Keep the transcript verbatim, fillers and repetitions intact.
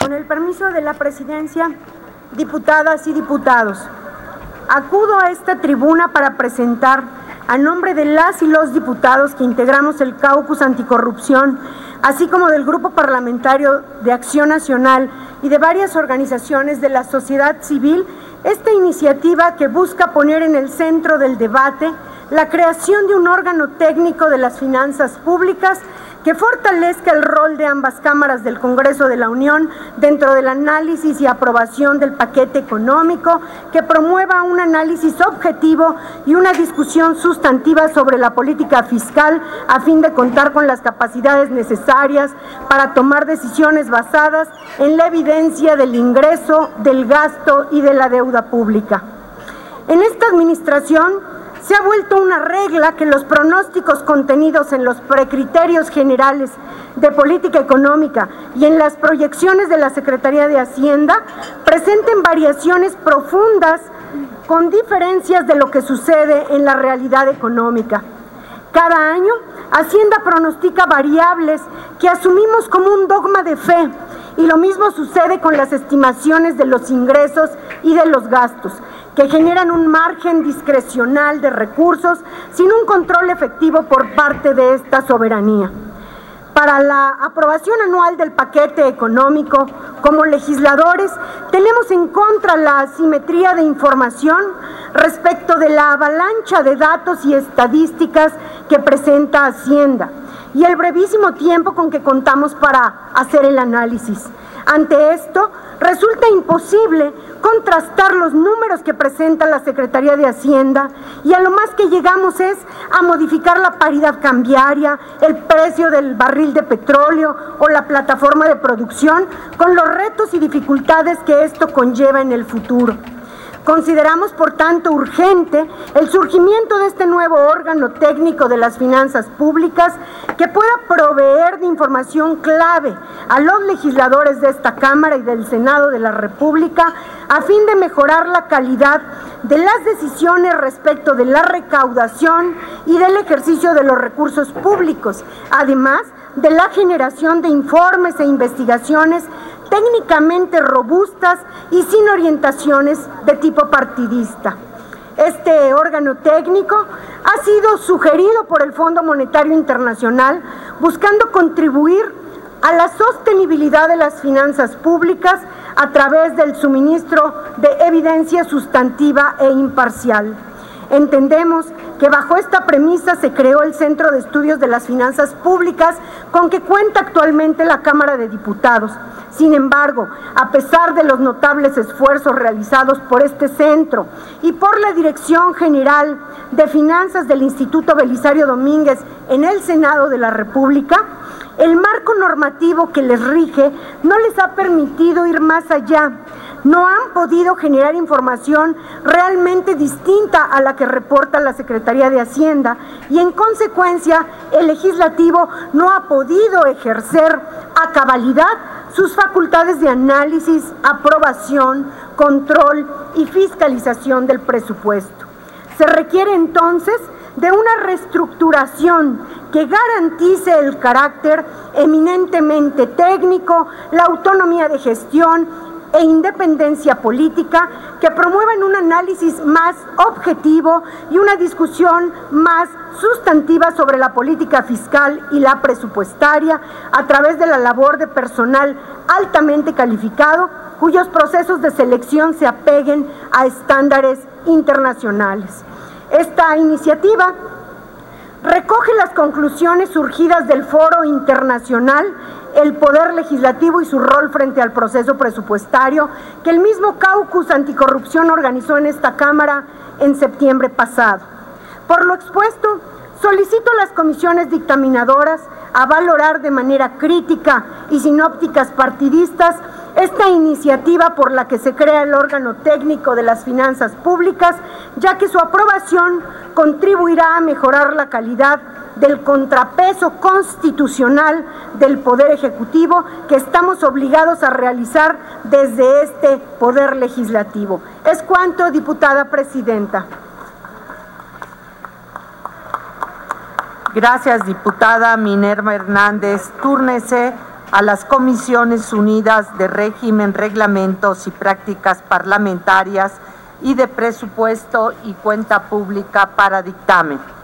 Con el permiso de la presidencia, diputadas y diputados, acudo a esta tribuna para presentar, a nombre de las y los diputados que integramos el Caucus Anticorrupción, así como del Grupo Parlamentario de Acción Nacional y de varias organizaciones de la sociedad civil, esta iniciativa que busca poner en el centro del debate la creación de un órgano técnico de las finanzas públicas que fortalezca el rol de ambas cámaras del Congreso de la Unión dentro del análisis y aprobación del paquete económico, que promueva un análisis objetivo y una discusión sustantiva sobre la política fiscal a fin de contar con las capacidades necesarias para tomar decisiones basadas en la evidencia del ingreso, del gasto y de la deuda pública. En esta administración se ha vuelto una regla que los pronósticos contenidos en los precriterios generales de política económica y en las proyecciones de la Secretaría de Hacienda presenten variaciones profundas con diferencias de lo que sucede en la realidad económica. Cada año, Hacienda pronostica variables que asumimos como un dogma de fe, y lo mismo sucede con las estimaciones de los ingresos y de los gastos, que generan un margen discrecional de recursos sin un control efectivo por parte de esta soberanía. Para la aprobación anual del paquete económico, como legisladores, tenemos en contra la asimetría de información respecto de la avalancha de datos y estadísticas que presenta Hacienda y el brevísimo tiempo con que contamos para hacer el análisis. Ante esto, resulta imposible contrastar los números que presenta la Secretaría de Hacienda y a lo más que llegamos es a modificar la paridad cambiaria, el precio del barril de petróleo o la plataforma de producción con los retos y dificultades que esto conlleva en el futuro. Consideramos, por tanto, urgente el surgimiento de este nuevo órgano técnico de las finanzas públicas que pueda proveer de información clave a los legisladores de esta Cámara y del Senado de la República a fin de mejorar la calidad de las decisiones respecto de la recaudación y del ejercicio de los recursos públicos, además de la generación de informes e investigaciones técnicamente robustas y sin orientaciones de tipo partidista. Este órgano técnico ha sido sugerido por el Fondo Monetario Internacional buscando contribuir a la sostenibilidad de las finanzas públicas a través del suministro de evidencia sustantiva e imparcial. Entendemos que bajo esta premisa se creó el Centro de Estudios de las Finanzas Públicas con que cuenta actualmente la Cámara de Diputados. Sin embargo, a pesar de los notables esfuerzos realizados por este centro y por la Dirección General de Finanzas del Instituto Belisario Domínguez en el Senado de la República, el marco normativo que les rige no les ha permitido ir más allá. No han podido generar información realmente distinta a la que reporta la Secretaría de Hacienda y, en consecuencia, el legislativo no ha podido ejercer a cabalidad sus facultades de análisis, aprobación, control y fiscalización del presupuesto. Se requiere entonces de una reestructuración que garantice el carácter eminentemente técnico, la autonomía de gestión e independencia política, que promuevan un análisis más objetivo y una discusión más sustantiva sobre la política fiscal y la presupuestaria a través de la labor de personal altamente calificado, cuyos procesos de selección se apeguen a estándares internacionales. Esta iniciativa recoge las conclusiones surgidas del Foro Internacional El Poder Legislativo y su rol frente al proceso presupuestario que el mismo Caucus Anticorrupción organizó en esta Cámara en septiembre pasado. Por lo expuesto, solicito a las comisiones dictaminadoras a valorar de manera crítica y sin ópticas partidistas esta iniciativa por la que se crea el órgano técnico de las finanzas públicas, ya que su aprobación contribuirá a mejorar la calidad del contrapeso constitucional del Poder Ejecutivo que estamos obligados a realizar desde este Poder Legislativo. Es cuanto, diputada presidenta. Gracias, diputada Minerva Hernández. Túrnese a las Comisiones Unidas de Régimen, Reglamentos y Prácticas Parlamentarias y de Presupuesto y Cuenta Pública para dictamen.